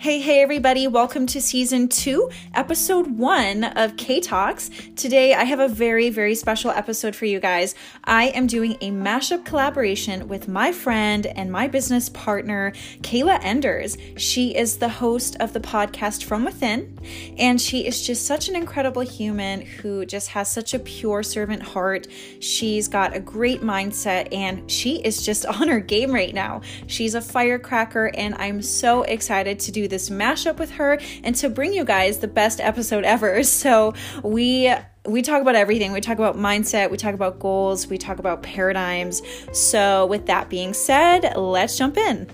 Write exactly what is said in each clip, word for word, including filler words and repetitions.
Hey, hey, everybody. Welcome to season two, episode one of K Talks. Today, I have a very, very special episode for you guys. I am doing a mashup collaboration with my friend and my business partner, Kayla Enders. She is the host of the podcast From Within, and she is just such an incredible human who just has such a pure servant heart. She's got a great mindset, and she is just on her game right now. She's a firecracker, and I'm so excited to do this mashup with her and to bring you guys the best episode ever. So we we talk about everything. We talk about mindset, we talk about goals, we talk about paradigms. So with that being said, let's jump in.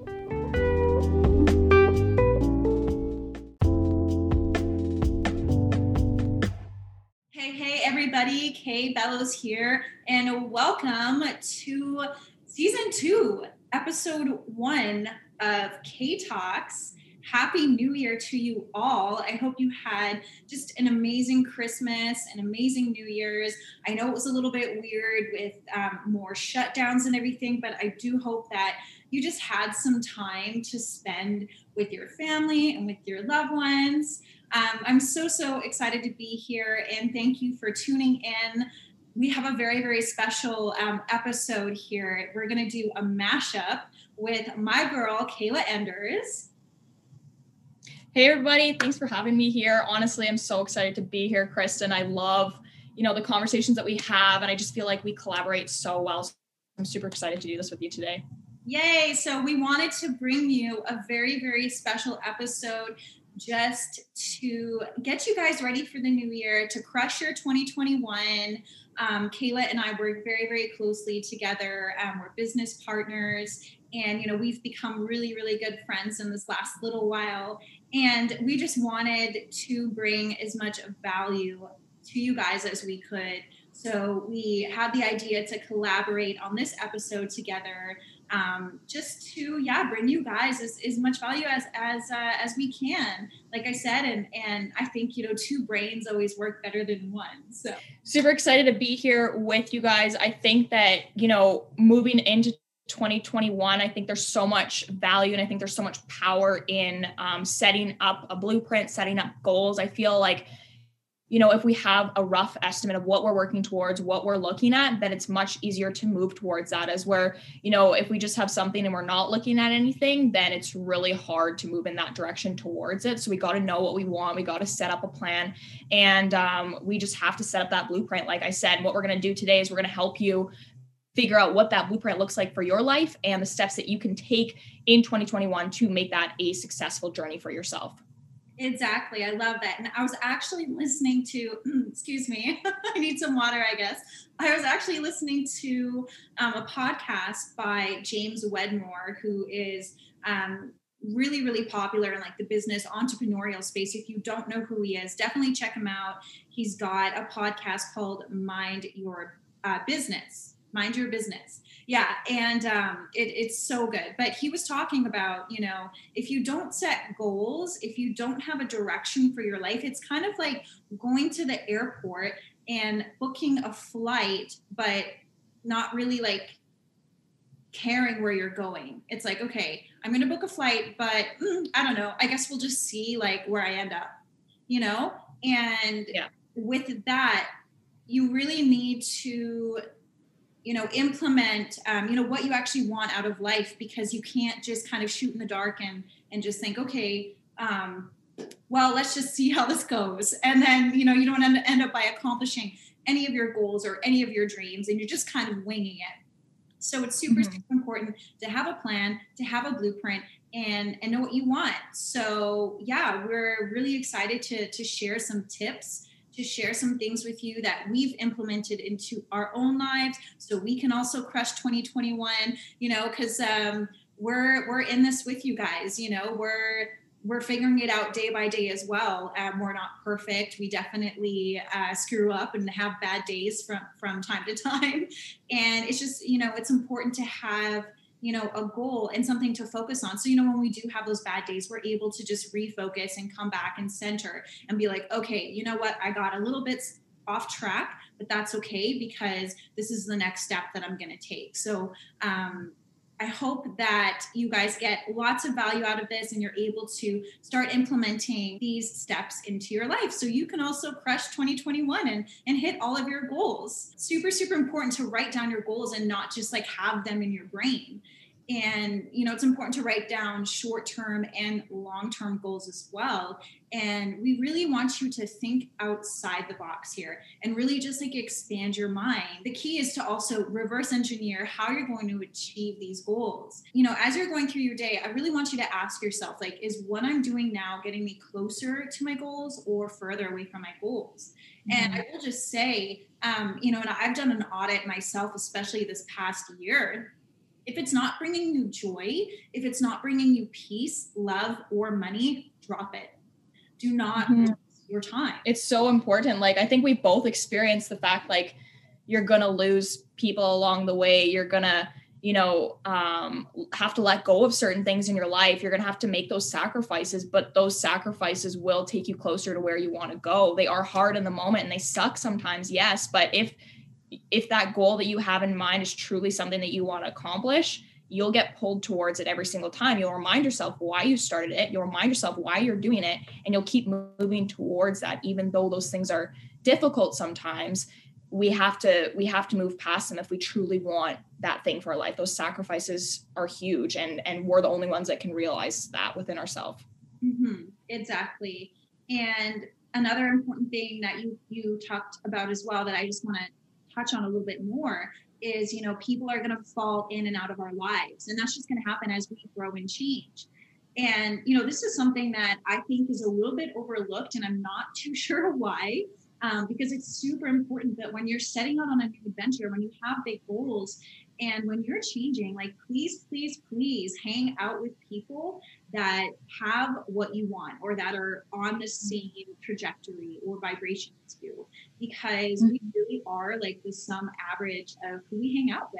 Hey, hey everybody, Kay Bellows here, and welcome to season two, episode one of K Talks. Happy New Year to you all. I hope you had just an amazing Christmas, an amazing New Year's. I know it was a little bit weird with um, more shutdowns and everything, but I do hope that you just had some time to spend with your family and with your loved ones. Um, I'm so, so excited to be here, and thank you for tuning in. We have a very, very special um, episode here. We're going to do a mashup with my girl, Kayla Enders. Hey everybody, thanks for having me here. Honestly, I'm so excited to be here, Kristen. I love, you know, the conversations that we have, and I just feel like we collaborate so well. So I'm super excited to do this with you today. Yay. So we wanted to bring you a very, very special episode just to get you guys ready for the new year, to crush your twenty twenty-one. Um, Kayla and I work very, very closely together. Um, we're business partners, and, you know, we've become really, really good friends in this last little while. And we just wanted to bring as much value to you guys as we could. So we had the idea to collaborate on this episode together, um, just to, yeah, bring you guys as, as much value as as uh, as we can. Like I said, and and I think, you know, two brains always work better than one. So super excited to be here with you guys. I think that, you know, moving into twenty twenty-one, I think there's so much value, and I think there's so much power in um, setting up a blueprint, setting up goals. I feel like, you know, if we have a rough estimate of what we're working towards, what we're looking at, then it's much easier to move towards that. As where, you know, if we just have something and we're not looking at anything, then it's really hard to move in that direction towards it. So we got to know what we want. We got to set up a plan, and um, we just have to set up that blueprint. Like I said, what we're going to do today is we're going to help you figure out what that blueprint looks like for your life and the steps that you can take in twenty twenty-one to make that a successful journey for yourself. Exactly. I love that. And I was actually listening to, excuse me, I need some water, I guess. I was actually listening to um, a podcast by James Wedmore, who is um, really, really popular in like the business entrepreneurial space. If you don't know who he is, definitely check him out. He's got a podcast called Mind Your uh, Business. Mind Your Business. Yeah. And um, it, it's so good. But he was talking about, you know, if you don't set goals, if you don't have a direction for your life, it's kind of like going to the airport and booking a flight, but not really like caring where you're going. It's like, okay, I'm going to book a flight, but mm, I don't know. I guess we'll just see like where I end up, you know? And yeah. With that, you really need to you know, implement, um, you know, what you actually want out of life, because you can't just kind of shoot in the dark and, and just think, okay, um, well, let's just see how this goes. And then, you know, you don't end, end up by accomplishing any of your goals or any of your dreams, and you're just kind of winging it. So it's super, mm-hmm. super important to have a plan, to have a blueprint, and, and know what you want. So yeah, we're really excited to, to share some tips, to share some things with you that we've implemented into our own lives, so we can also crush twenty twenty-one, you know, because um, we're we're in this with you guys. You know, we're we're figuring it out day by day as well. Um, we're not perfect. We definitely uh, screw up and have bad days from from time to time, and it's just, you know, it's important to have, you know, a goal and something to focus on. So, you know, when we do have those bad days, we're able to just refocus and come back and center and be like, okay, you know what? I got a little bit off track, but that's okay, because this is the next step that I'm going to take. So, um, I hope that you guys get lots of value out of this and you're able to start implementing these steps into your life so you can also crush twenty twenty-one and, and hit all of your goals. Super, super important to write down your goals and not just like have them in your brain. And, you know, it's important to write down short-term and long-term goals as well. And we really want you to think outside the box here and really just like expand your mind. The key is to also reverse engineer how you're going to achieve these goals. You know, as you're going through your day, I really want you to ask yourself, like, is what I'm doing now getting me closer to my goals or further away from my goals? Mm-hmm. And I will just say, um, you know, and I've done an audit myself, especially this past year. If it's not bringing you joy, if it's not bringing you peace, love, or money, drop it. Do not mm-hmm. waste your time. It's so important. Like, I think we both experienced the fact, like, you're going to lose people along the way. You're going to, you know, um, have to let go of certain things in your life. You're going to have to make those sacrifices, but those sacrifices will take you closer to where you want to go. They are hard in the moment and they suck sometimes. Yes. But if if that goal that you have in mind is truly something that you want to accomplish, you'll get pulled towards it every single time. You'll remind yourself why you started it. You'll remind yourself why you're doing it, and you'll keep moving towards that. Even though those things are difficult sometimes, we have to, we have to move past them if we truly want that thing for our life. Those sacrifices are huge, and, and we're the only ones that can realize that within ourselves. Mm-hmm. Exactly. And another important thing that you, you talked about as well, that I just want to touch on a little bit more is, you know, people are going to fall in and out of our lives, and that's just going to happen as we grow and change. And, you know, this is something that I think is a little bit overlooked, and I'm not too sure why, um, because it's super important that when you're setting out on a new adventure, when you have big goals, and when you're changing, like, please, please, please hang out with people that have what you want or that are on the same trajectory or vibration as you, because we really are like the sum average of who we hang out with.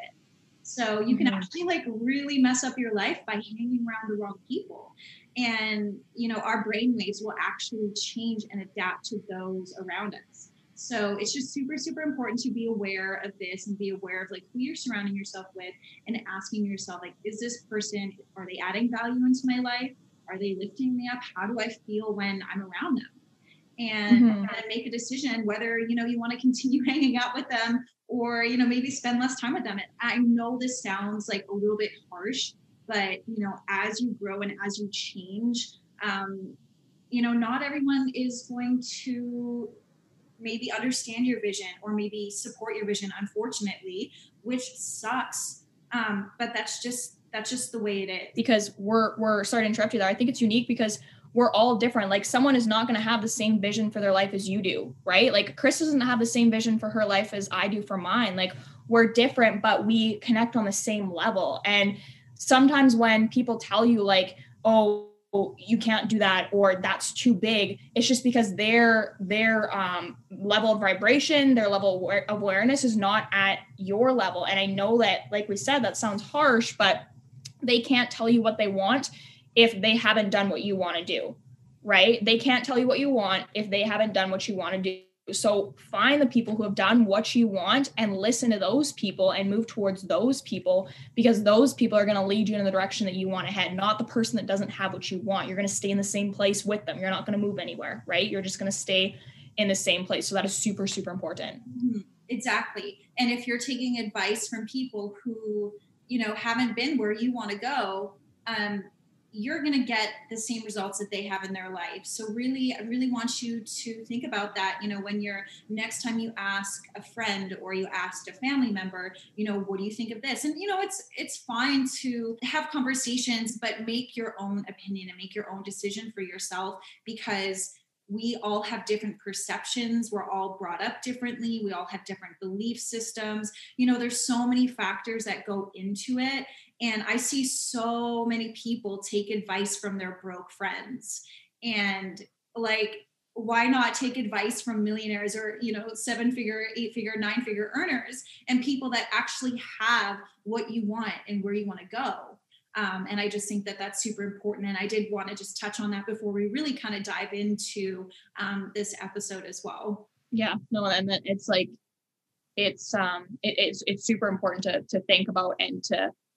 So you can actually like really mess up your life by hanging around the wrong people. And, you know, our brainwaves will actually change and adapt to those around us. So it's just super, super important to be aware of this and be aware of like who you're surrounding yourself with and asking yourself, like, is this person, are they adding value into my life? Are they lifting me up? How do I feel when I'm around them? And, mm-hmm. and make a decision whether, you know, you want to continue hanging out with them or, you know, maybe spend less time with them. And I know this sounds like a little bit harsh, but, you know, as you grow and as you change, um, you know, not everyone is going to maybe understand your vision or maybe support your vision, unfortunately, which sucks. Um, but that's just, that's just the way it is. Because we're, we're sorry to interrupt you there. I think it's unique because we're all different. Like, someone is not going to have the same vision for their life as you do, right? Like, Chris doesn't have the same vision for her life as I do for mine. Like, we're different, but we connect on the same level. And sometimes when people tell you like, oh, you can't do that, or that's too big, it's just because their their um, level of vibration, their level of awareness is not at your level. And I know that, like we said, that sounds harsh, but they can't tell you what they want if they haven't done what you want to do, right? They can't tell you what you want if they haven't done what you want to do. So find the people who have done what you want and listen to those people and move towards those people, because those people are going to lead you in the direction that you want to head, not the person that doesn't have what you want. You're going to stay in the same place with them. You're not going to move anywhere, right? You're just going to stay in the same place. So that is super, super important. Mm-hmm. Exactly. And if you're taking advice from people who, you know, haven't been where you want to go, um, you're going to get the same results that they have in their life. So really, I really want you to think about that. You know, when you're next time you ask a friend or you ask a family member, you know, what do you think of this? And, you know, it's, it's fine to have conversations, but make your own opinion and make your own decision for yourself, because we all have different perceptions. We're all brought up differently. We all have different belief systems. You know, there's so many factors that go into it. And I see so many people take advice from their broke friends. And like, why not take advice from millionaires or, you know, seven figure, eight figure, nine figure earners and people that actually have what you want and where you want to go? Um, and I just think that that's super important. And I did want to just touch on that before we really kind of dive into um, this episode as well. Yeah, no, and it's like, it's, um, it, it's, it's super important to, to think about and to,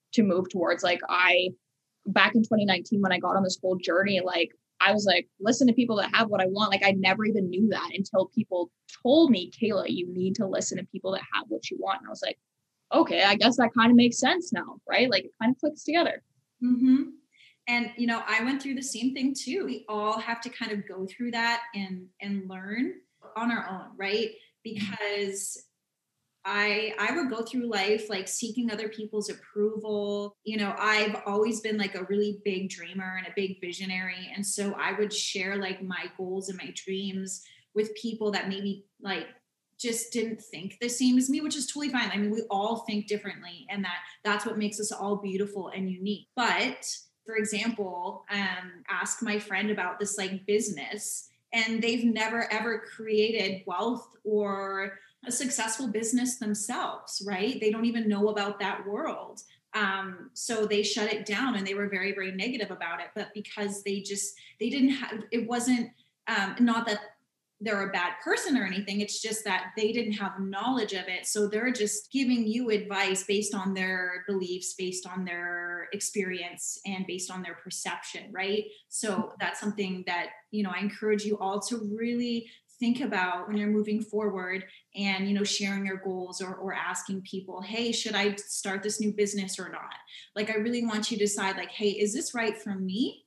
to move towards. Like I, back in twenty nineteen, when I got on this whole journey, like I was like, listen to people that have what I want. Like I never even knew that until people told me, Kayla, you need to listen to people that have what you want. And I was like, okay, I guess that kind of makes sense now, right? Like it kind of clicks together. Mm-hmm. And, you know, I went through the same thing too. We all have to kind of go through that and, and learn on our own, right? Because I, I would go through life like seeking other people's approval. You know, I've always been like a really big dreamer and a big visionary. And so I would share like my goals and my dreams with people that maybe like just didn't think the same as me, which is totally fine. I mean, we all think differently, and that that's what makes us all beautiful and unique. But for example, um, ask my friend about this like business, and they've never ever created wealth or a successful business themselves, right? They don't even know about that world. Um, so they shut it down, and they were very, very negative about it. But because they just, they didn't have, it wasn't, um, not that they're a bad person or anything. It's just that they didn't have knowledge of it. So they're just giving you advice based on their beliefs, based on their experience, and based on their perception, right? So that's something that, you know, I encourage you all to really think about when you're moving forward and, you know, sharing your goals, or, or asking people, hey, should I start this new business or not? Like, I really want you to decide like, hey, is this right for me?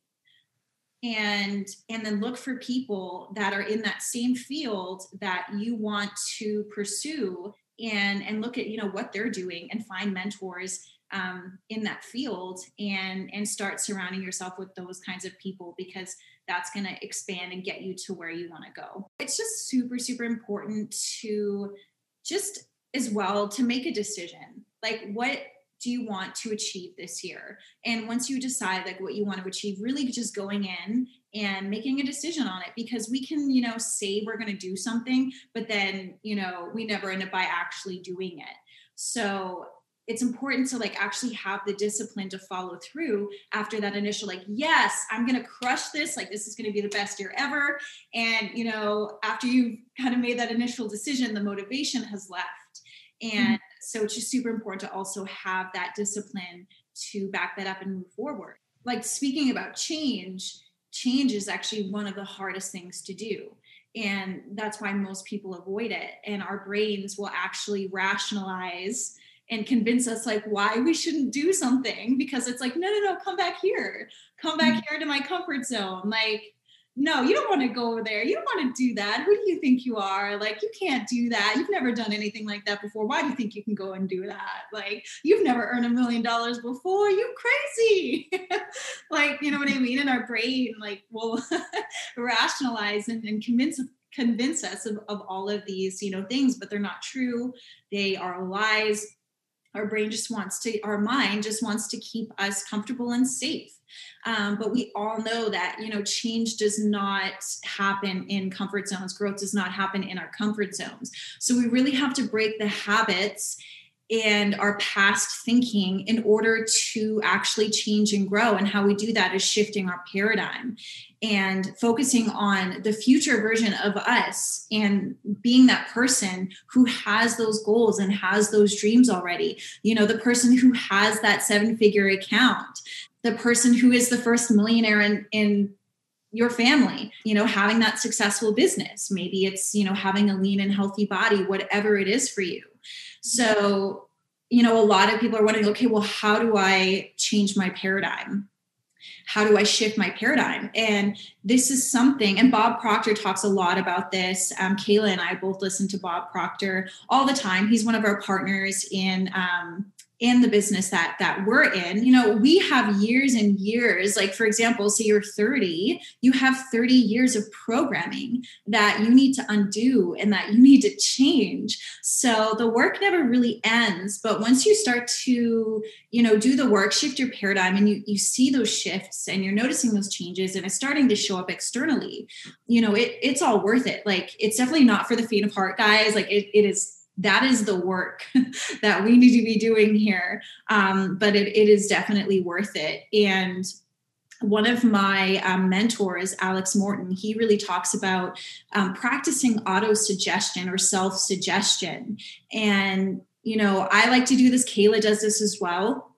And, and then look for people that are in that same field that you want to pursue, and, and look at, you know, what they're doing, and find mentors um, in that field, and, and start surrounding yourself with those kinds of people, because that's going to expand and get you to where you want to go. It's just super, super important to just as well to make a decision. Like, what do you want to achieve this year? And once you decide like what you want to achieve, really just going in and making a decision on it, because we can, you know, say we're going to do something, but then, you know, we never end up by actually doing it. So it's important to like actually have the discipline to follow through after that initial, like, yes, I'm going to crush this. Like, this is going to be the best year ever. And, you know, after you've kind of made that initial decision, the motivation has left. And mm-hmm. so it's just super important to also have that discipline to back that up and move forward. Like, speaking about change, change is actually one of the hardest things to do. And that's why most people avoid it. And our brains will actually rationalize and convince us like why we shouldn't do something, because it's like, no, no, no, come back here, come back mm-hmm. here to my comfort zone. Like, no, you don't want to go over there. You don't want to do that. Who do you think you are? Like, you can't do that. You've never done anything like that before. Why do you think you can go and do that? Like, you've never earned a million dollars before. You crazy. Like, you know what I mean? And our brain like will rationalize and, and convince convince us of, of all of these, you know, things, but they're not true. They are lies. Our brain just wants to, our mind just wants to keep us comfortable and safe. Um, but we all know that, you know, change does not happen in comfort zones. Growth does not happen in our comfort zones. So we really have to break the habits and our past thinking in order to actually change and grow. And how we do that is shifting our paradigm and focusing on the future version of us, and being that person who has those goals and has those dreams already. You know, the person who has that seven figure account, the person who is the first millionaire in, in your family, you know, having that successful business. Maybe it's, you know, having a lean and healthy body, whatever it is for you. So, you know, a lot of people are wondering, okay, well, how do I change my paradigm? How do I shift my paradigm? And this is something, and Bob Proctor talks a lot about this. Um, Kayla and I both listen to Bob Proctor all the time. He's one of our partners in, um, in the business that, that we're in. You know, we have years and years, like, for example, say you're thirty, you have thirty years of programming that you need to undo and that you need to change. So the work never really ends. But once you start to, you know, do the work, shift your paradigm, and you, you see those shifts and you're noticing those changes, and it's starting to show up externally, you know, it, it's all worth it. Like, it's definitely not for the faint of heart, guys. Like, it, it is, that is the work that we need to be doing here. Um, but it, it is definitely worth it. And one of my um, mentors, Alex Morton, he really talks about um, practicing auto-suggestion or self-suggestion. And, you know, I like to do this. Kayla does this as well.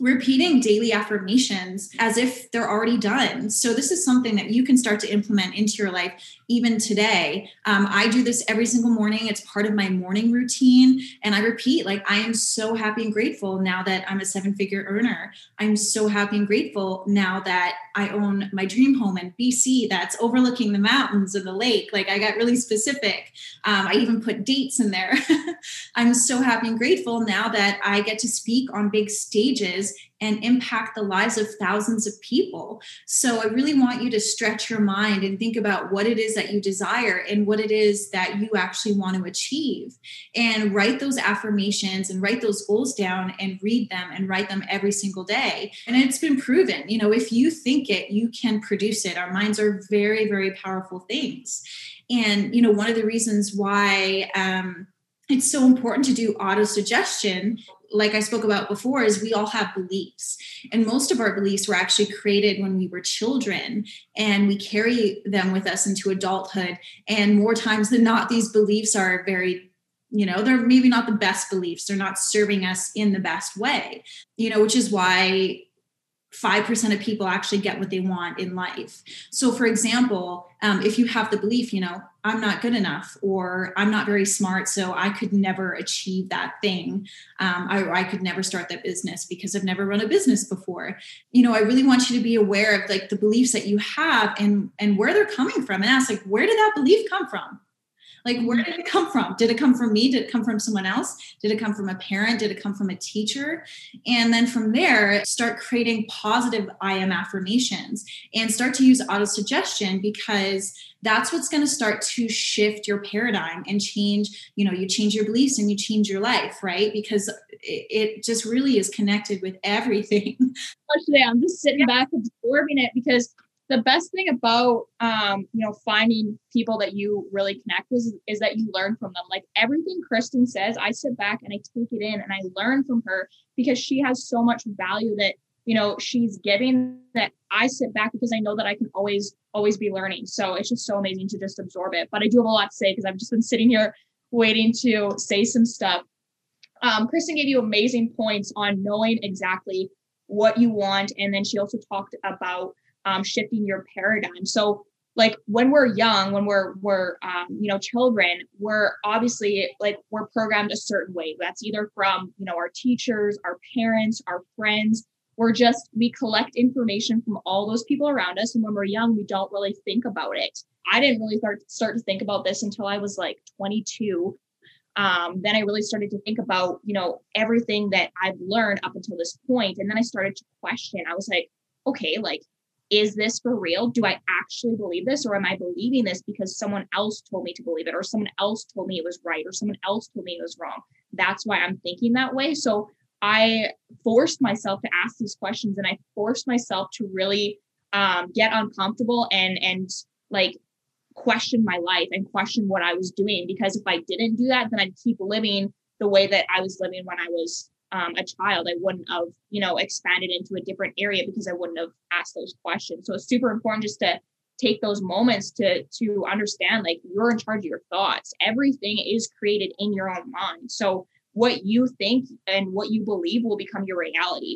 repeating daily affirmations as if they're already done. So this is something that you can start to implement into your life even today. Um, I do this every single morning. It's part of my morning routine. And I repeat, like, I am so happy and grateful now that I'm a seven figure earner. I'm so happy and grateful now that I own my dream home in B C that's overlooking the mountains and the lake. Like, I got really specific. Um, I even put dates in there. I'm so happy and grateful now that I get to speak on big stages and impact the lives of thousands of people. So I really want you to stretch your mind and think about what it is that you desire and what it is that you actually want to achieve. And write those affirmations and write those goals down and read them and write them every single day. And it's been proven, you know, if you think it, you can produce it. Our minds are very, very powerful things. And, you know, one of the reasons why um, it's so important to do auto-suggestion, like I spoke about before, is we all have beliefs. And most of our beliefs were actually created when we were children, and we carry them with us into adulthood. And more times than not, these beliefs are very, you know, they're maybe not the best beliefs. They're not serving us in the best way, you know, which is why five percent of people actually get what they want in life. So for example, um, if you have the belief, you know, I'm not good enough, or I'm not very smart, so I could never achieve that thing. Um, I, I could never start that business because I've never run a business before. You know, I really want you to be aware of like the beliefs that you have and, and where they're coming from, and ask, like, where did that belief come from? Like, where did it come from? Did it come from me? Did it come from someone else? Did it come from a parent? Did it come from a teacher? And then from there, start creating positive I am affirmations and start to use auto-suggestion, because that's what's going to start to shift your paradigm and change, you know, you change your beliefs and you change your life, right? Because it, it just really is connected with everything. Today, I'm just sitting back absorbing it, because the best thing about, um, you know, finding people that you really connect with is, is that you learn from them. Like everything Kristen says, I sit back and I take it in and I learn from her, because she has so much value that, you know, she's giving, that I sit back because I know that I can always, always be learning. So it's just so amazing to just absorb it. But I do have a lot to say, because I've just been sitting here waiting to say some stuff. Um, Kristen gave you amazing points on knowing exactly what you want. And then she also talked about Um, shifting your paradigm. So like when we're young, when we're, we're, um, you know, children, we're obviously like, we're programmed a certain way. That's either from, you know, our teachers, our parents, our friends. We're just, we collect information from all those people around us. And when we're young, we don't really think about it. I didn't really start, start to think about this until I was like twenty-two. Um, then I really started to think about, you know, everything that I've learned up until this point. And then I started to question. I was like, okay, like, is this for real? Do I actually believe this? Or am I believing this because someone else told me to believe it, or someone else told me it was right, or someone else told me it was wrong? That's why I'm thinking that way. So I forced myself to ask these questions, and I forced myself to really um, get uncomfortable and, and like question my life and question what I was doing. Because if I didn't do that, then I'd keep living the way that I was living when I was Um, a child. I wouldn't have, you know, expanded into a different area because I wouldn't have asked those questions. So it's super important just to take those moments to, to understand, like, you're in charge of your thoughts. Everything is created in your own mind. So what you think and what you believe will become your reality.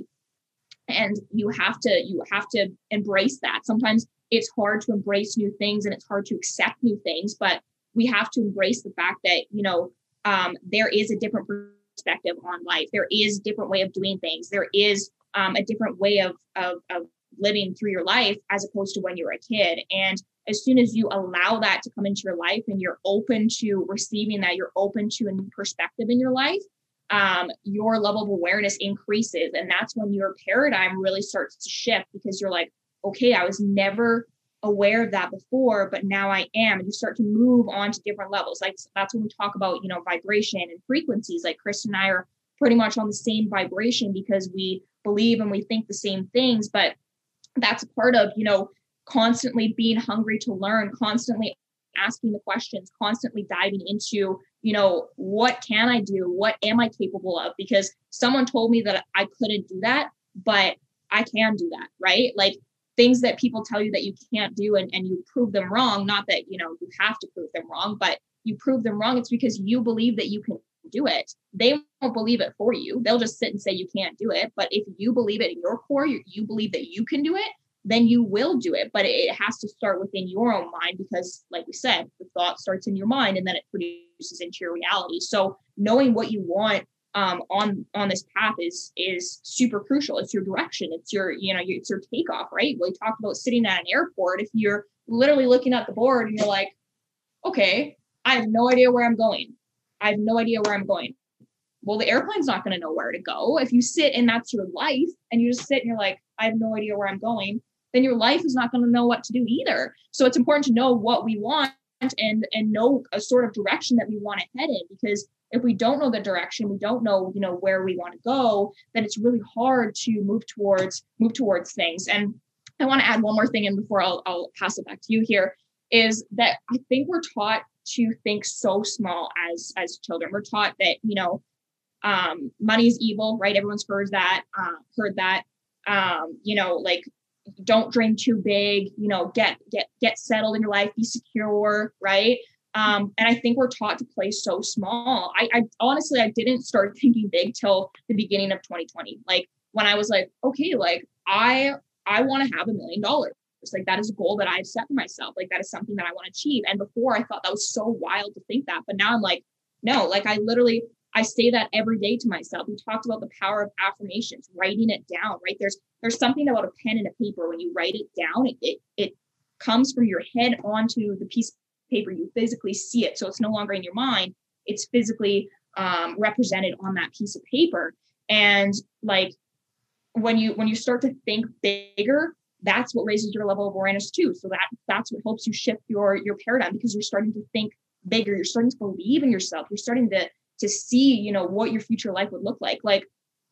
And you have to, you have to embrace that. Sometimes it's hard to embrace new things and it's hard to accept new things, but we have to embrace the fact that, you know, um, there is a different perspective on life. There is a different way of doing things. There is um, a different way of, of, of living through your life as opposed to when you were a kid. And as soon as you allow that to come into your life and you're open to receiving that, you're open to a new perspective in your life, um, your level of awareness increases. And that's when your paradigm really starts to shift, because you're like, okay, I was never aware of that before, but now I am. And you start to move on to different levels. Like that's when we talk about, you know, vibration and frequencies. Like Chris and I are pretty much on the same vibration because we believe and we think the same things. But that's a part of, you know, constantly being hungry to learn, constantly asking the questions, constantly diving into, you know, what can I do? What am I capable of? Because someone told me that I couldn't do that, but I can do that, right? Like things that people tell you that you can't do, and, and you prove them wrong. Not that, you know, you have to prove them wrong, but you prove them wrong. It's because you believe that you can do it, they won't believe it for you. They'll just sit and say you can't do it. But if you believe it in your core, you, you believe that you can do it, then you will do it. But it has to start within your own mind, because like we said, the thought starts in your mind and then it produces into your reality. So knowing what you want um, on, on this path is, is super crucial. It's your direction. It's your, you know, it's your takeoff, right? We talked about sitting at an airport. If you're literally looking at the board and you're like, okay, I have no idea where I'm going. I have no idea where I'm going. Well, the airplane's not going to know where to go. If you sit and that's your life and you just sit and you're like, I have no idea where I'm going, then your life is not going to know what to do either. So it's important to know what we want and, and know a sort of direction that we want to head in, because if we don't know the direction, we don't know, you know, where we want to go, then it's really hard to move towards, move towards things. And I want to add one more thing in before I'll, I'll pass it back to you here, is that I think we're taught to think so small as, as children. We're taught that, you know, um, money is evil, right? Everyone's heard that, uh, heard that, um, you know, like, don't dream too big, you know, get, get, get settled in your life, be secure. Right. Um, and I think we're taught to play so small. I, I honestly, I didn't start thinking big till the beginning of twenty twenty. Like when I was like, okay, like I, I want to have a million dollars. Like that is a goal that I've set for myself. Like that is something that I want to achieve. And before I thought that was so wild to think that, but now I'm like, no, like I literally, I say that every day to myself. We talked about the power of affirmations, writing it down, right? There's, there's something about a pen and a paper. When you write it down, it, it, it comes from your head onto the piece of paper. You physically see it. So it's no longer in your mind. It's physically um, represented on that piece of paper. And like, when you, when you start to think bigger, that's what raises your level of awareness too. So that that's what helps you shift your, your paradigm, because you're starting to think bigger. You're starting to believe in yourself. You're starting to, to see, you know, what your future life would look like. Like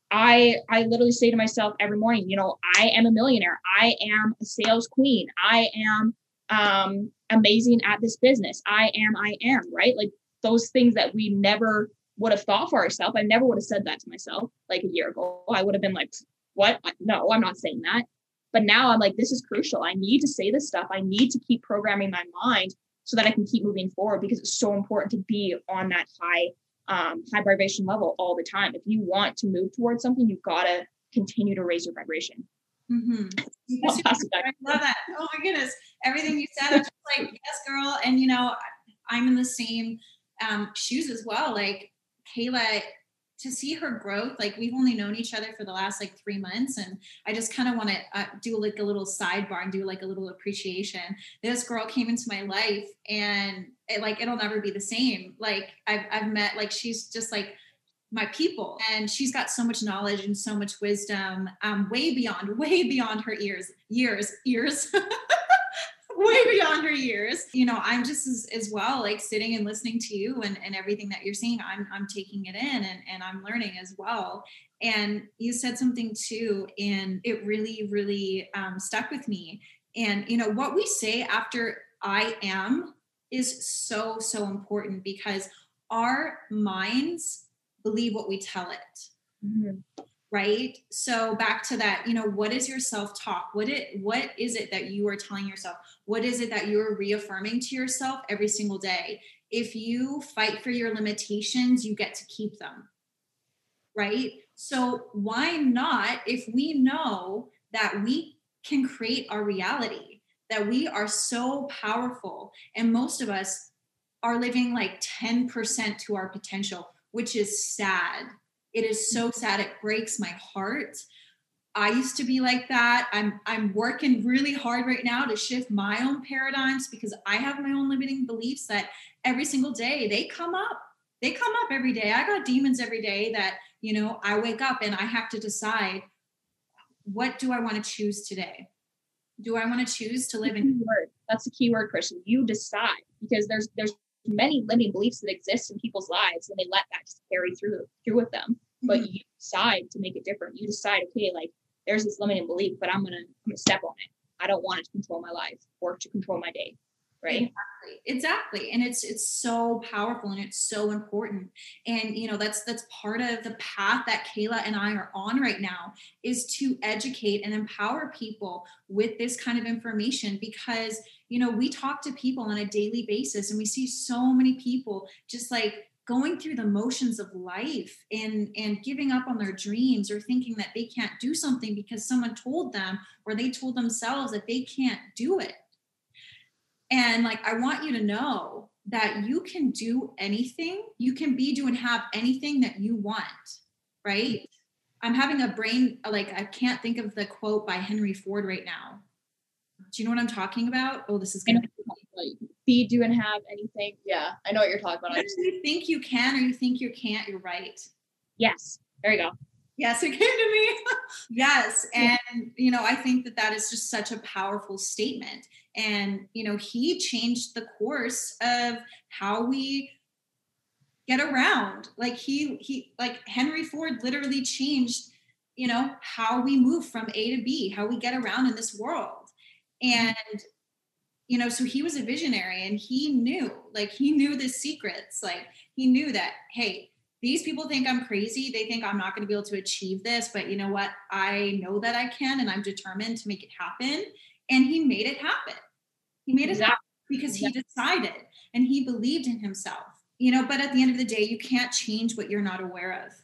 I, I literally say to myself every morning, you know, I am a millionaire. I am a sales queen. I am um, amazing at this business. I am, I am, right? Like those things that we never would have thought for ourselves. I never would have said that to myself like a year ago. I would have been like, what? No, I'm not saying that. But now I'm like, this is crucial. I need to say this stuff. I need to keep programming my mind so that I can keep moving forward, because it's so important to be on that high, um, high vibration level all the time. If you want to move towards something, you've got to continue to raise your vibration. Mm-hmm. I love that. Oh my goodness. Everything you said, I was just like, yes, girl. And you know, I'm in the same um, shoes as well. Like Kayla, to see her growth, like we've only known each other for the last like three months. And I just kind of want to uh, do like a little sidebar and do like a little appreciation. This girl came into my life and it, like, it'll never be the same. Like I've, I've met, like, she's just like my people, and she's got so much knowledge and so much wisdom, um, way beyond, way beyond her ears, years, ears. way beyond her years. You know, I'm just as, as well, like sitting and listening to you and, and everything that you're saying, I'm, I'm taking it in and, and I'm learning as well. And you said something too, and it really, really um, stuck with me. And, you know, what we say after I am is so, so important, because our minds believe what we tell it. Mm-hmm. Right? So back to that, you know, what is your self-talk? What it, what is it that you are telling yourself? What is it that you are reaffirming to yourself every single day? If you fight for your limitations, you get to keep them. Right? So why not, if we know that we can create our reality, that we are so powerful, and most of us are living like ten percent to our potential, which is sad. It is so sad. It breaks my heart. I used to be like that. I'm I'm working really hard right now to shift my own paradigms, because I have my own limiting beliefs that every single day they come up. They come up every day. I got demons every day that, you know, I wake up and I have to decide, what do I want to choose today? Do I want to choose to live in? Word. That's the key word, Christian. You decide, because there's there's many limiting beliefs that exist in people's lives, and they let that just carry through through with them. But you decide to make it different. You decide, okay, like there's this limiting belief, but I'm gonna I'm gonna step on it. I don't want it to control my life or to control my day. Right? Exactly. Exactly. And it's it's so powerful and it's so important. And you know, that's that's part of the path that Kayla and I are on right now, is to educate and empower people with this kind of information, because you know, we talk to people on a daily basis and we see so many people just like going through the motions of life and and giving up on their dreams, or thinking that they can't do something because someone told them, or they told themselves that they can't do it. And like, I want you to know that you can do anything. You can be, do, and have anything that you want, right? I'm having a brain, like, I can't think of the quote by Henry Ford right now. Do you know what I'm talking about? Oh, this is going to be, do, and have anything. Yeah, I know what you're talking about. If you think you can or you think you can't, you're right. Yes, there you go. Yes, it came to me. Yes. And, you know, I think that that is just such a powerful statement. And, you know, he changed the course of how we get around. Like he, he, like Henry Ford literally changed, you know, how we move from A to B, how we get around in this world. And, you know, so he was a visionary, and he knew, like, he knew the secrets. Like, he knew that, hey, these people think I'm crazy. They think I'm not going to be able to achieve this, but you know what? I know that I can, and I'm determined to make it happen. And he made it happen. He made it happen because he decided and he believed in himself, you know, but at the end of the day, you can't change what you're not aware of.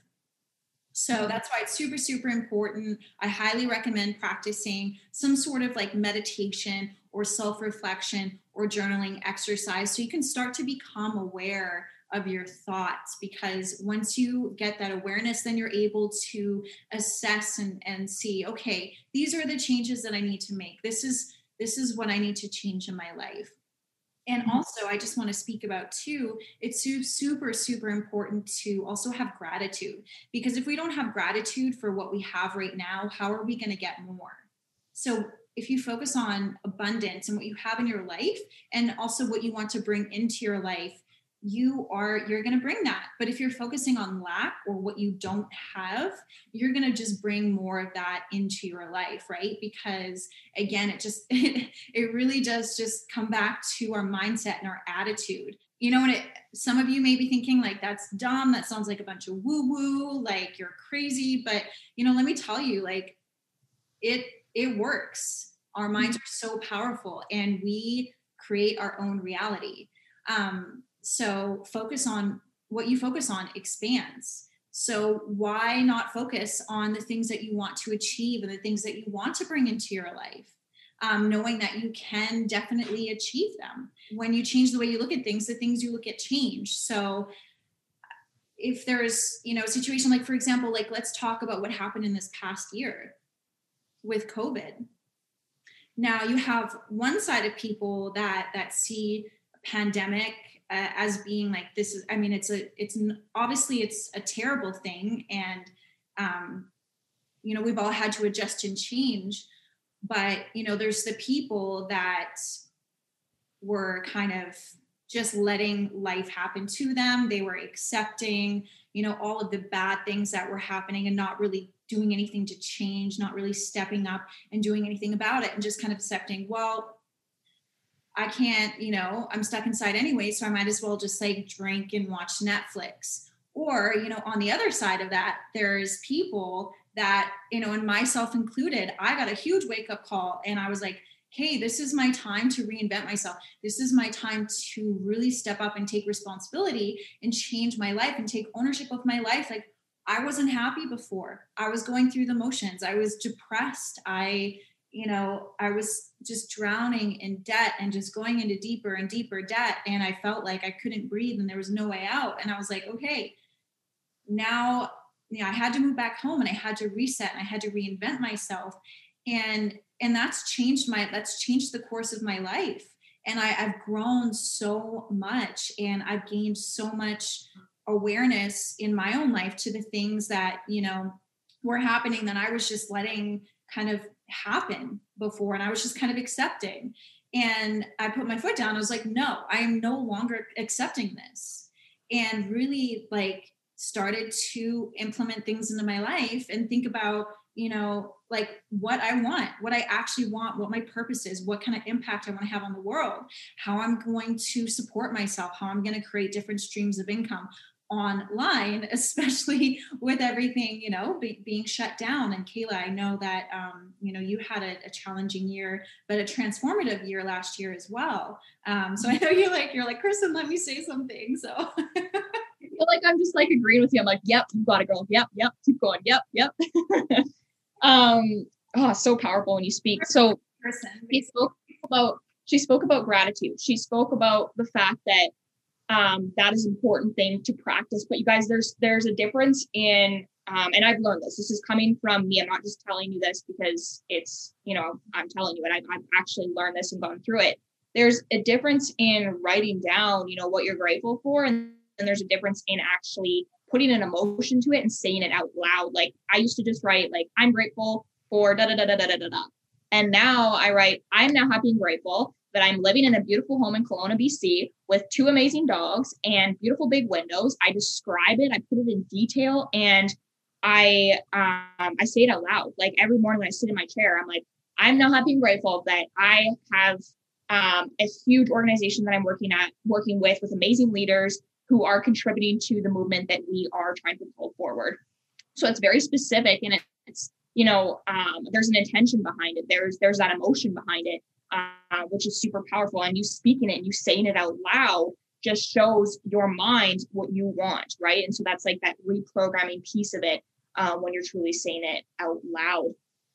So that's why it's super, super important. I highly recommend practicing some sort of like meditation or self-reflection or journaling exercise so you can start to become aware of your thoughts, because once you get that awareness, then you're able to assess and, and see, okay, these are the changes that I need to make. This is, this is what I need to change in my life. And also, I just want to speak about too, it's super, super important to also have gratitude, because if we don't have gratitude for what we have right now, how are we going to get more? So if you focus on abundance and what you have in your life, and also what you want to bring into your life, you are, you're going to bring that. But if you're focusing on lack or what you don't have, you're going to just bring more of that into your life, right? Because again, it just, it, it really does just come back to our mindset and our attitude. You know, and it, some of you may be thinking like, that's dumb. That sounds like a bunch of woo woo, like you're crazy. But, you know, let me tell you, like it, it works. Our minds are so powerful, and we create our own reality. Um, So focus on what you focus on expands. So why not focus on the things that you want to achieve and the things that you want to bring into your life, um, knowing that you can definitely achieve them. When you change the way you look at things, the things you look at change. So if there's, you know, a situation like, for example, like let's talk about what happened in this past year with COVID. Now you have one side of people that that see a pandemic Uh, as being like, this is, I mean, it's a, it's obviously it's a terrible thing. And, um, you know, we've all had to adjust and change, but, you know, there's the people that were kind of just letting life happen to them. They were accepting, you know, all of the bad things that were happening and not really doing anything to change, not really stepping up and doing anything about it, and just kind of accepting, well, I can't, you know, I'm stuck inside anyway, so I might as well just like drink and watch Netflix. Or, you know, on the other side of that, there's people that, you know, and myself included, I got a huge wake up call, and I was like, hey, this is my time to reinvent myself. This is my time to really step up and take responsibility and change my life and take ownership of my life. Like, I wasn't happy before. I was going through the motions. I was depressed. I you know, I was just drowning in debt and just going into deeper and deeper debt. And I felt like I couldn't breathe and there was no way out. And I was like, okay, now, you know, I had to move back home, and I had to reset, and I had to reinvent myself. And, and that's changed my, that's changed the course of my life. And I, I've grown so much, and I've gained so much awareness in my own life to the things that, you know, were happening that I was just letting kind of happen before, and I was just kind of accepting. And I put my foot down. I was like, no, I am no longer accepting this. And really like started to implement things into my life and think about, you know, like what I want, what I actually want, what my purpose is, what kind of impact I want to have on the world, how I'm going to support myself, how I'm going to create different streams of income online, especially with everything, you know, be, being shut down. And Kayla, I know that, um, you know, you had a, a challenging year, but a transformative year last year as well. Um, so I know you like, you're like, Kristen, let me say something. So feel like I'm just like agreeing with you. I'm like, yep, you got it, girl. Yep, yep, keep going. Yep, yep. um, oh, so powerful when you speak. So she spoke about she spoke about gratitude. She spoke about the fact that um, that is an important thing to practice. But you guys, there's there's a difference in, um, and I've learned this. This is coming from me. I'm not just telling you this because it's, you know, I'm telling you it. I've, I've actually learned this and gone through it. There's a difference in writing down, you know, what you're grateful for, and, and there's a difference in actually putting an emotion to it and saying it out loud. Like I used to just write like, I'm grateful for da da da da da da da da. And now I write, I'm now happy and grateful that I'm living in a beautiful home in Kelowna, B C with two amazing dogs and beautiful big windows. I describe it, I put it in detail, and I um, I say it out loud. Like every morning when I sit in my chair, I'm like, I'm now happy and grateful that I have um, a huge organization that I'm working at, working with, with amazing leaders who are contributing to the movement that we are trying to pull forward. So it's very specific, and it, it's, you know, um, there's an intention behind it. There's there's that emotion behind it. Uh, which is super powerful. And you speaking it and you saying it out loud just shows your mind what you want, right? And so that's like that reprogramming piece of it uh, when you're truly saying it out loud.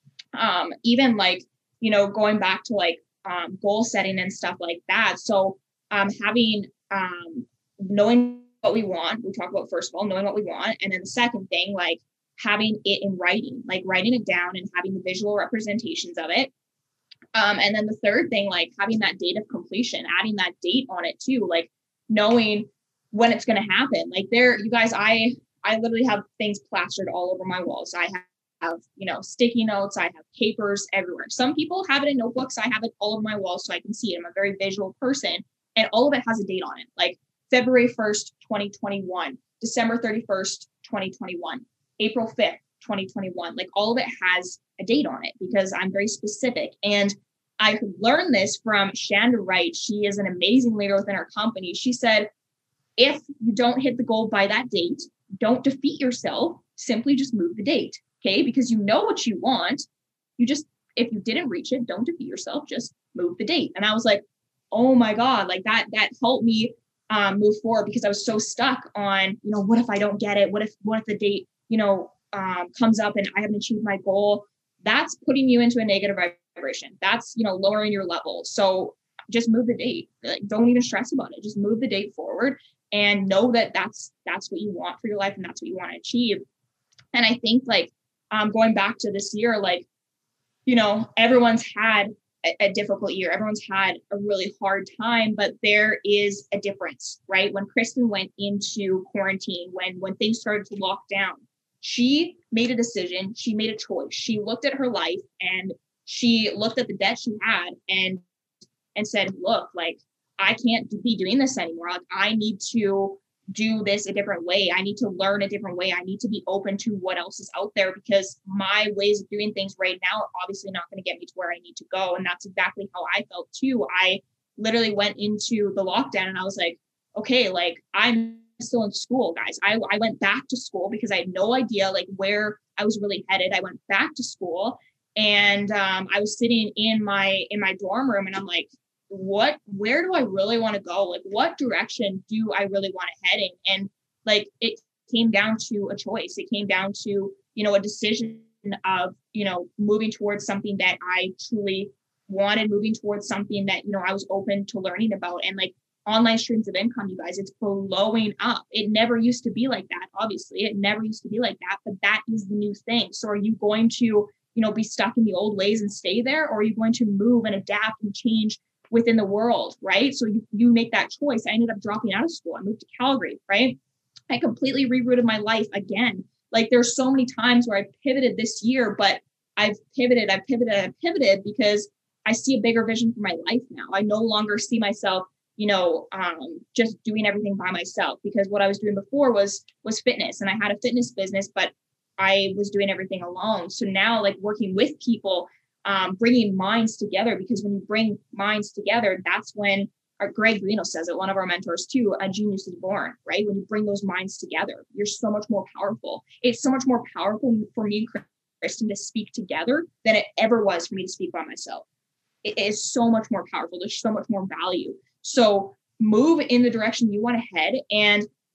Um, even like, you know, going back to like um, goal setting and stuff like that. So um, having, um, knowing what we want, we talk about first of all, knowing what we want. And then the second thing, like having it in writing, like writing it down and having the visual representations of it. Um, and then the third thing, like having that date of completion, adding that date on it too, like knowing when it's going to happen. Like there, you guys, I, I literally have things plastered all over my walls. I have, have, you know, sticky notes. I have papers everywhere. Some people have it in notebooks. I have it all over my walls so I can see it. I'm a very visual person, and all of it has a date on it. Like February first, twenty twenty-one, December thirty-first, twenty twenty-one, April fifth, twenty twenty-one. Like all of it has a date on it because I'm very specific. And I learned this from Shanda Wright. She is an amazing leader within our company. She said, if you don't hit the goal by that date, don't defeat yourself. Simply just move the date. Okay. Because you know what you want. You just, if you didn't reach it, don't defeat yourself. Just move the date. And I was like, oh my God, like that, that helped me um, move forward because I was so stuck on, you know, what if I don't get it? What if, what if the date, you know, um, comes up and I haven't achieved my goal? That's putting you into a negative vibration. That's, you know, lowering your level. So just move the date. Like, don't even stress about it. Just move the date forward and know that that's, that's what you want for your life and that's what you want to achieve. And I think like, um, going back to this year, like, you know, everyone's had a, a difficult year. Everyone's had a really hard time, but there is a difference, right? When Kristen went into quarantine, when, when things started to lock down, she made a decision. She made a choice. She looked at her life and she looked at the debt she had and, and said, look, like, I can't be doing this anymore. Like, I need to do this a different way. I need to learn a different way. I need to be open to what else is out there because my ways of doing things right now are obviously not going to get me to where I need to go. And that's exactly how I felt too. I literally went into the lockdown and I was like, okay, like I'm still in school, guys. I, I went back to school because I had no idea like where I was really headed. I went back to school and um, I was sitting in my, in my dorm room and I'm like, what, where do I really want to go? Like, what direction do I really want to head in? And like, it came down to a choice. It came down to, you know, a decision of, you know, moving towards something that I truly wanted, moving towards something that, you know, I was open to learning about. And like online streams of income, you guys, it's blowing up. It never used to be like that. Obviously, it never used to be like that, but that is the new thing. So are you going to, you know, be stuck in the old ways and stay there? Or are you going to move and adapt and change within the world, right? So you, you make that choice. I ended up dropping out of school. I moved to Calgary, right? I completely rerouted my life again. Like there's so many times where I pivoted this year, but I've pivoted, I've pivoted, I've pivoted because I see a bigger vision for my life now. I no longer see myself, you know, um, just doing everything by myself because what I was doing before was, was fitness and I had a fitness business, but I was doing everything alone. So now like working with people, Um, bringing minds together, because when you bring minds together, that's when our Greg Greeno says it, one of our mentors too, a genius is born, right? When you bring those minds together, you're so much more powerful. It's so much more powerful for me and Kristen to speak together than it ever was for me to speak by myself. It is so much more powerful. There's so much more value. So move in the direction you want to head. And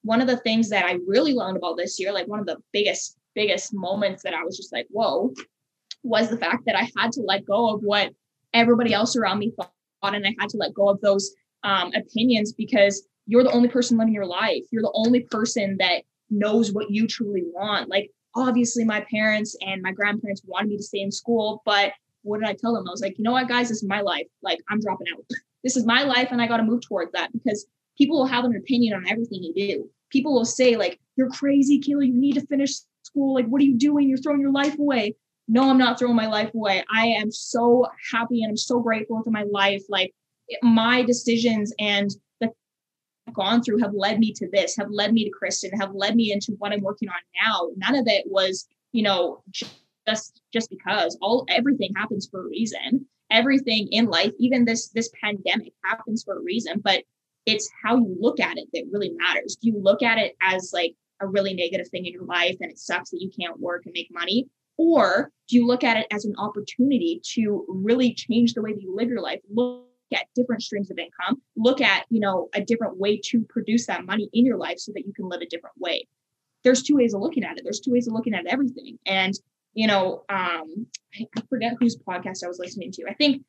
one of the things that I really learned about this year, like one of the biggest, biggest moments that I was just like, whoa, was the fact that I had to let go of what everybody else around me thought. And I had to let go of those um, opinions, because you're the only person living your life. You're the only person that knows what you truly want. Like, obviously my parents and my grandparents wanted me to stay in school, but what did I tell them? I was like, you know what, guys, this is my life. Like, I'm dropping out. This is my life, and I got to move towards that, because people will have an opinion on everything you do. People will say, like, you're crazy, Kayla, you need to finish school. Like, what are you doing? You're throwing your life away. No, I'm not throwing my life away. I am so happy and I'm so grateful for my life. Like, my decisions and the I've gone through have led me to this, have led me to Kristen, have led me into what I'm working on now. None of it was, you know, just just because. All everything happens for a reason. Everything in life, even this this pandemic, happens for a reason. But it's how you look at it that really matters. Do you look at it as like a really negative thing in your life and it sucks that you can't work and make money? Or do you look at it as an opportunity to really change the way that you live your life? Look at different streams of income, look at, you know, a different way to produce that money in your life so that you can live a different way. There's two ways of looking at it. There's two ways of looking at everything. And, you know, um, I, I forget whose podcast I was listening to. I think,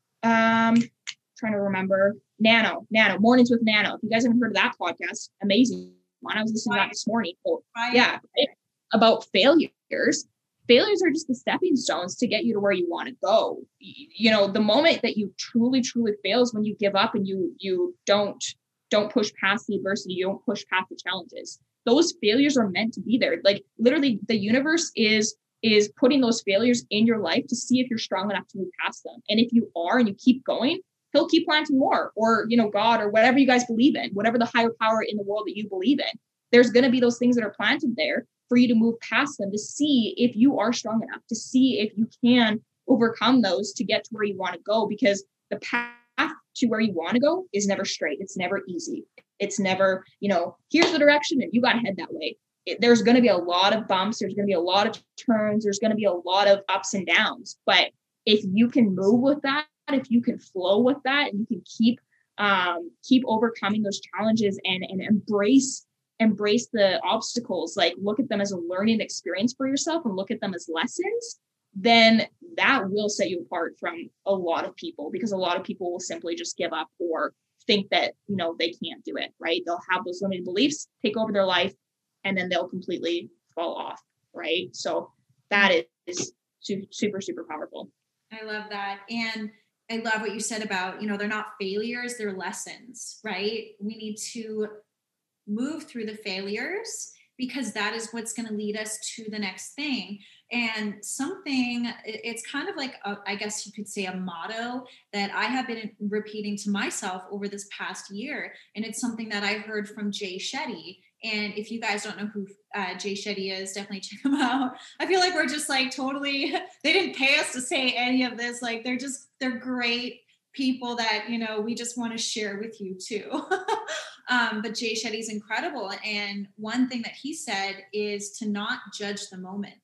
um, trying to remember, Nano, Nano, Mornings with Nano. If you guys haven't heard of that podcast, amazing one. I was listening to that this morning. So, yeah, about failures. Failures are just the stepping stones to get you to where you want to go. You know, the moment that you truly, truly fail is when you give up and you you don't don't push past the adversity, you don't push past the challenges. Those failures are meant to be there. Like, literally, the universe is is putting those failures in your life to see if you're strong enough to move past them. And if you are and you keep going, he'll keep planting more, or, you know, God, or whatever you guys believe in, whatever the higher power in the world that you believe in. There's going to be those things that are planted there for you to move past them, to see if you are strong enough, to see if you can overcome those to get to where you want to go. Because the path to where you want to go is never straight. It's never easy. It's never, you know, here's the direction and you got to head that way. It, there's going to be a lot of bumps. There's going to be a lot of turns. There's going to be a lot of ups and downs. But if you can move with that, if you can flow with that, and you can keep um, keep overcoming those challenges and and embrace embrace the obstacles, like look at them as a learning experience for yourself and look at them as lessons, then that will set you apart from a lot of people, because a lot of people will simply just give up or think that, you know, they can't do it, right? They'll have those limiting beliefs take over their life and then they'll completely fall off, right? So that is super, super powerful. I love that. And I love what you said about, you know, they're not failures, they're lessons, right? We need to move through the failures because that is what's going to lead us to the next thing. And something, it's kind of like, a, I guess you could say, a motto that I have been repeating to myself over this past year. And it's something that I heard from Jay Shetty. And if you guys don't know who uh, Jay Shetty is, definitely check him out. I feel like we're just like totally, they didn't pay us to say any of this. Like, they're just, they're great people that, you know, we just want to share with you too. um, but Jay Shetty's incredible. And one thing that he said is to not judge the moment.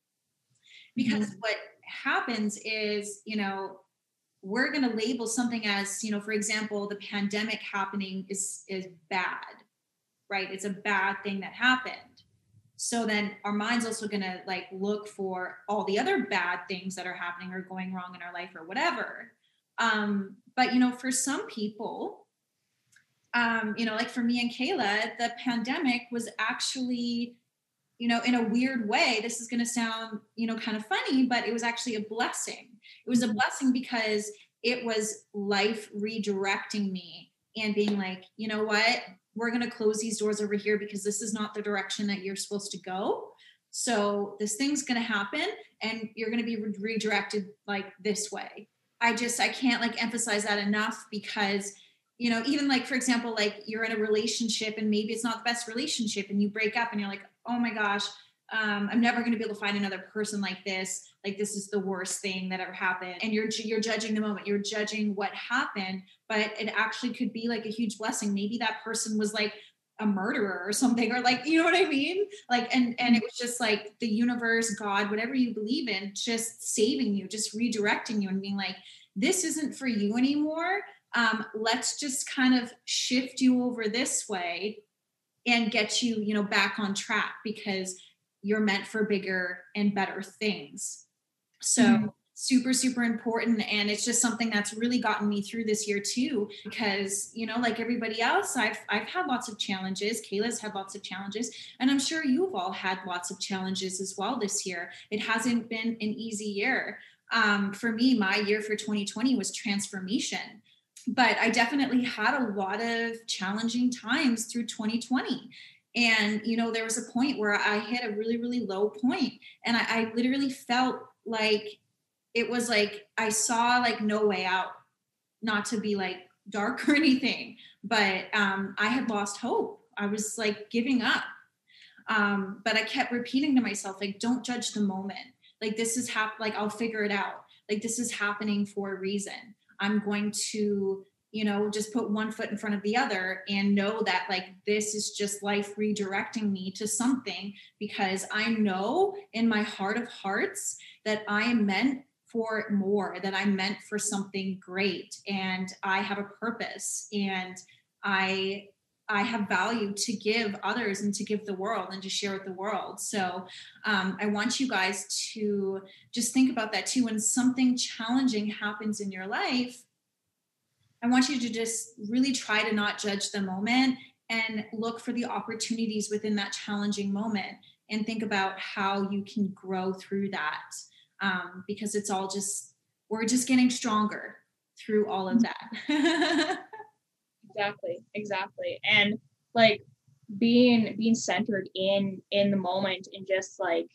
Because mm-hmm. what happens is, you know, we're going to label something as, you know, for example, the pandemic happening is, is bad, right? It's a bad thing that happened. So then our mind's also going to like look for all the other bad things that are happening or going wrong in our life or whatever. Um, but, you know, for some people, um, you know, like for me and Kayla, the pandemic was actually, you know, in a weird way, this is going to sound, you know, kind of funny, but it was actually a blessing. It was a blessing because it was life redirecting me and being like, you know what, we're going to close these doors over here because this is not the direction that you're supposed to go. So this thing's going to happen and you're going to be re- redirected like this way. I just, I can't like emphasize that enough because, you know, even like, for example, like you're in a relationship and maybe it's not the best relationship and you break up and you're like, oh my gosh, um, I'm never going to be able to find another person like this. Like, this is the worst thing that ever happened. And you're, you're judging the moment, you're judging what happened, but it actually could be like a huge blessing. Maybe that person was like a murderer or something, or like, you know what I mean? Like, and, and it was just like the universe, God, whatever you believe in, just saving you, just redirecting you and being like, this isn't for you anymore. Um, let's just kind of shift you over this way. and get you, you know, back on track, because you're meant for bigger and better things. So mm-hmm. super, super important. And it's just something that's really gotten me through this year too, because, you know, like everybody else, I've, I've had lots of challenges. Kayla's had lots of challenges, and I'm sure you've all had lots of challenges as well this year. It hasn't been an easy year. Um, for me, my year for twenty twenty was transformation, but I definitely had a lot of challenging times through twenty twenty. And, you know, there was a point where I hit a really, really low point, and I, I literally felt like it was like I saw like no way out, not to be like dark or anything, but um, I had lost hope. I was like giving up. Um, but I kept repeating to myself, like, don't judge the moment. Like, this is hap- like, I'll figure it out. Like, this is happening for a reason. I'm going to, you know, just put one foot in front of the other and know that like, this is just life redirecting me to something, because I know in my heart of hearts that I am meant for more, that I'm meant for something great, and I have a purpose, and I, I have value to give others and to give the world and to share with the world. So um, I want you guys to just think about that too. When something challenging happens in your life, I want you to just really try to not judge the moment and look for the opportunities within that challenging moment, and think about how you can grow through that. Um, because it's all just, we're just getting stronger through all of that. Exactly. Exactly. And like being, being centered in, in the moment, and just like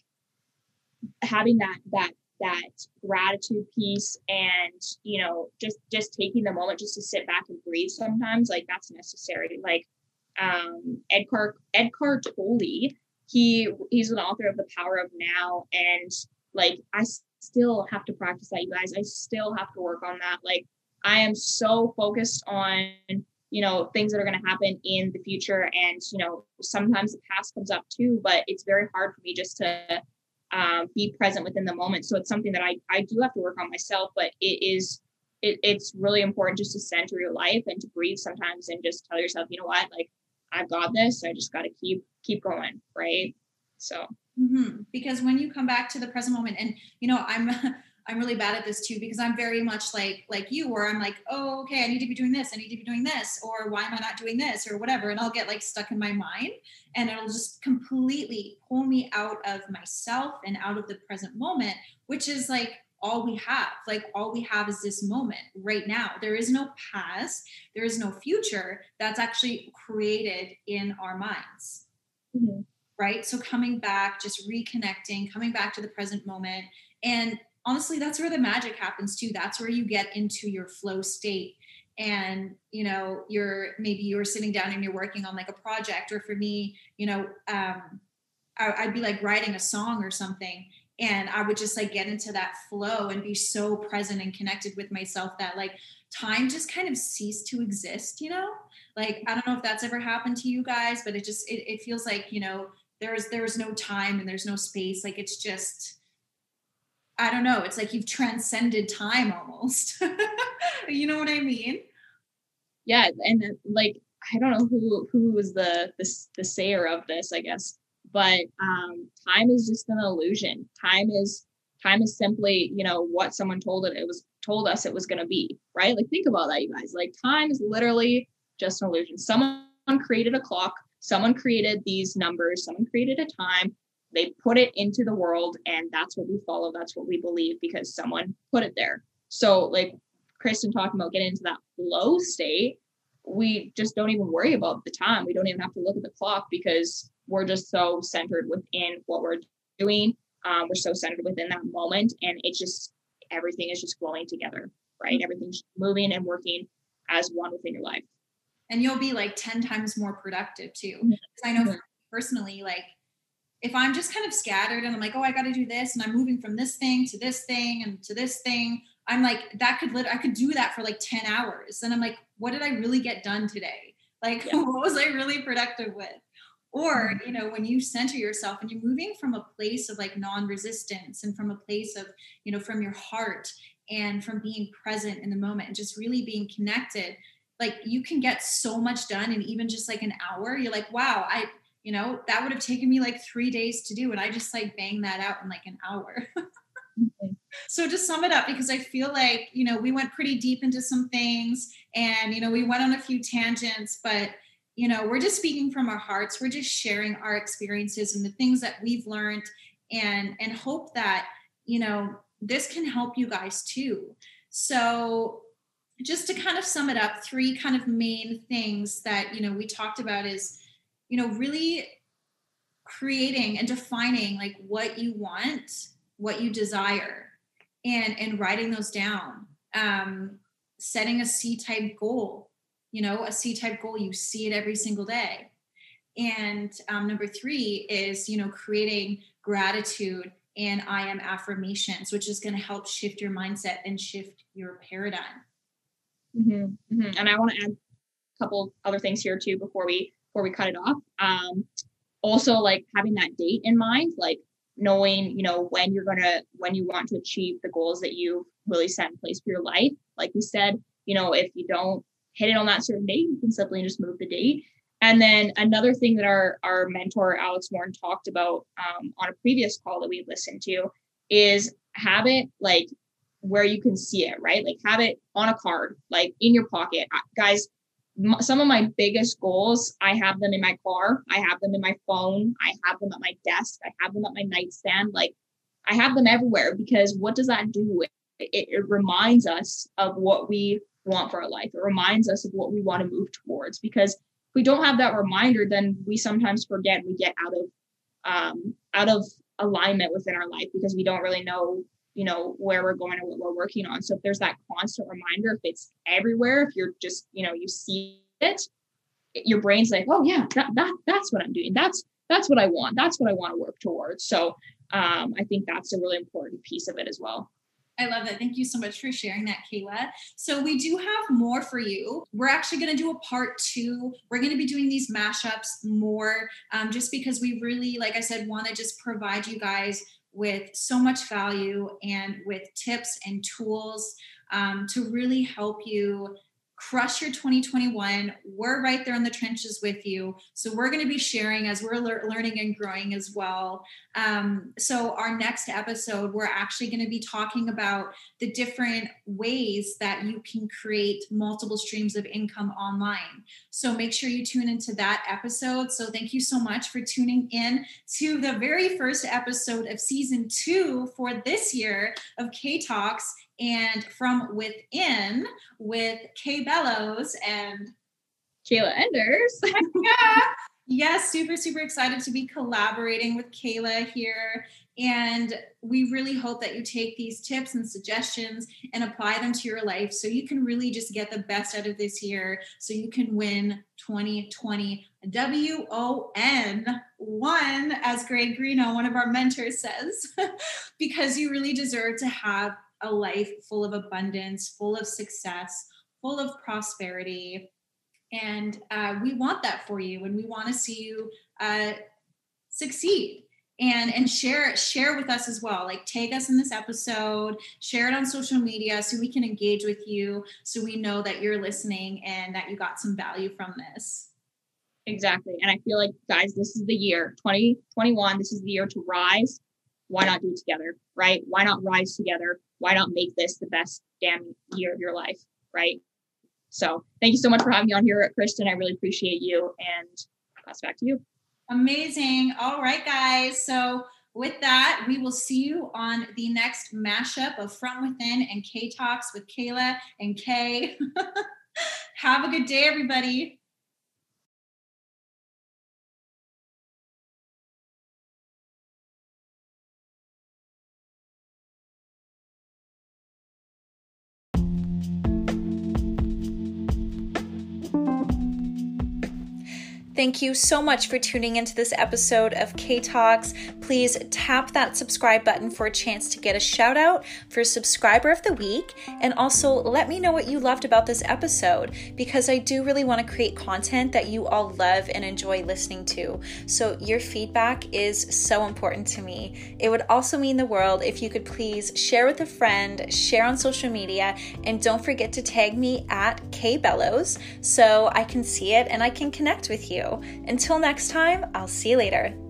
having that, that, that gratitude piece, and, you know, just, just taking the moment just to sit back and breathe sometimes, like that's necessary. Like, um, Edgar, Edgar Tolle, he, he's an author of The Power of Now. And like, I still have to practice that, you guys. I still have to work on that. Like, I am so focused on, you know, things that are going to happen in the future. And, you know, sometimes the past comes up too, but it's very hard for me just to um, be present within the moment. So it's something that I, I do have to work on myself, but it is, it, it's really important just to center your life and to breathe sometimes, and just tell yourself, you know what, like, I've got this. I just got to keep, keep going. Right. So. Mm-hmm. Because when you come back to the present moment, and, you know, I'm, I'm really bad at this too, because I'm very much like, like you, where I'm like, oh, okay, I need to be doing this. I need to be doing this, or why am I not doing this, or whatever. And I'll get like stuck in my mind, and it'll just completely pull me out of myself and out of the present moment, which is like all we have. Like, all we have is this moment right now. There is no past. There is no future. That's actually created in our minds. Mm-hmm. Right? So coming back, just reconnecting, coming back to the present moment. And honestly, that's where the magic happens too. That's where you get into your flow state. And, you know, you're, maybe you're sitting down and you're working on like a project, or for me, you know, um, I, I'd be like writing a song or something, and I would just like get into that flow and be so present and connected with myself that like time just kind of ceased to exist, you know? Like, I don't know if that's ever happened to you guys, but it just, it, it feels like, you know, there's, there's no time and there's no space. Like, it's just, I don't know. It's like you've transcended time almost. You know what I mean? Yeah. And then, like, I don't know who, who was the, the, the sayer of this, I guess, but um, time is just an illusion. Time is, time is simply, you know, what someone told it, it was told us it was going to be, right? Like, think about that, you guys. Like, time is literally just an illusion. Someone created a clock. Someone created these numbers. Someone created a time. They put it into the world, and that's what we follow. That's what we believe, because someone put it there. So like Kristen talking about getting into that flow state, we just don't even worry about the time. We don't even have to look at the clock, because we're just so centered within what we're doing. Um, we're so centered within that moment, and it's just, everything is just flowing together, right? Everything's moving and working as one within your life. And you'll be like ten times more productive too. Because I know mm-hmm. personally, like, if I'm just kind of scattered and I'm like, oh, I got to do this, and I'm moving from this thing to this thing and to this thing, I'm like, that could lit- I could do that for like ten hours. And I'm like, what did I really get done today? Like, yeah. What was I really productive with? Or, mm-hmm. you know, when you center yourself and you're moving from a place of like non-resistance, and from a place of, you know, from your heart, and from being present in the moment and just really being connected, like you can get so much done in even just like an hour. You're like, wow, I, you know, that would have taken me like three days to do. And I just like bang that out in like an hour. Mm-hmm. So to sum it up, because I feel like, you know, we went pretty deep into some things and, you know, we went on a few tangents, but, you know, we're just speaking from our hearts. We're just sharing our experiences and the things that we've learned, and, and hope that, you know, this can help you guys too. So just to kind of sum it up, three kind of main things that, you know, we talked about is, you know, really creating and defining like what you want, what you desire, and, and writing those down. Um, setting a C-type goal, you know, a C-type goal, you see it every single day. And um, number three is, you know, creating gratitude and I am affirmations, which is going to help shift your mindset and shift your paradigm. Mm-hmm, mm-hmm. And I want to add a couple other things here too before we before we cut it off. Um, also, like having that date in mind, like knowing, you know, when you're gonna when you want to achieve the goals that you really set in place for your life. Like we said, you know, if you don't hit it on that certain date, you can simply just move the date. And then another thing that our our mentor Alex Warren talked about um, on a previous call that we listened to is have it like where you can see it, right? Like have it on a card, like in your pocket. Guys, m- some of my biggest goals, I have them in my car. I have them in my phone. I have them at my desk. I have them at my nightstand. Like I have them everywhere, because what does that do? It, it, it reminds us of what we want for our life. It reminds us of what we want to move towards, because if we don't have that reminder, then we sometimes forget, we get out of um, out of alignment within our life because we don't really know, you know, where we're going or what we're working on. So if there's that constant reminder, if it's everywhere, if you're just, you know, you see it, your brain's like, oh yeah, that, that that's what I'm doing. That's, that's what I want. That's what I want to work towards. So um, I think that's a really important piece of it as well. I love that. Thank you so much for sharing that, Kayla. So we do have more for you. We're actually going to do a part two. We're going to be doing these mashups more um, just because we really, like I said, want to just provide you guys with so much value and with tips and tools um, to really help you crush your twenty twenty-one. We're right there in the trenches with you. So we're going to be sharing as we're le- learning and growing as well. Um, so our next episode, we're actually going to be talking about the different ways that you can create multiple streams of income online. So make sure you tune into that episode. So thank you so much for tuning in to the very first episode of season two for this year of K Talks and From Within with Kay Bellows and Kayla Enders. Yeah. Yes, super, super excited to be collaborating with Kayla here. And we really hope that you take these tips and suggestions and apply them to your life so you can really just get the best out of this year so you can win twenty twenty W O N, one, as Greg Greeno, one of our mentors, says, because you really deserve to have a life full of abundance, full of success, full of prosperity. And uh, we want that for you, and we want to see you uh, succeed. And and share share with us as well. Like tag us in this episode, share it on social media so we can engage with you, so we know that you're listening and that you got some value from this. Exactly. And I feel like, guys, this is the year twenty twenty-one. This is the year to rise. Why not do it together, right? Why not rise together? Why not make this the best damn year of your life, right? So thank you so much for having me on here, Kristen. I really appreciate you, and I'll pass it back to you. Amazing. All right, guys. So with that, we will see you on the next mashup of From Within and K Talks with Kayla and Kay. Have a good day, everybody. Thank you so much for tuning into this episode of K Talks. Please tap that subscribe button for a chance to get a shout out for Subscriber of the Week. And also let me know what you loved about this episode, because I do really want to create content that you all love and enjoy listening to. So your feedback is so important to me. It would also mean the world if you could please share with a friend, share on social media, and don't forget to tag me at K Bellows so I can see it and I can connect with you. Until next time, I'll see you later.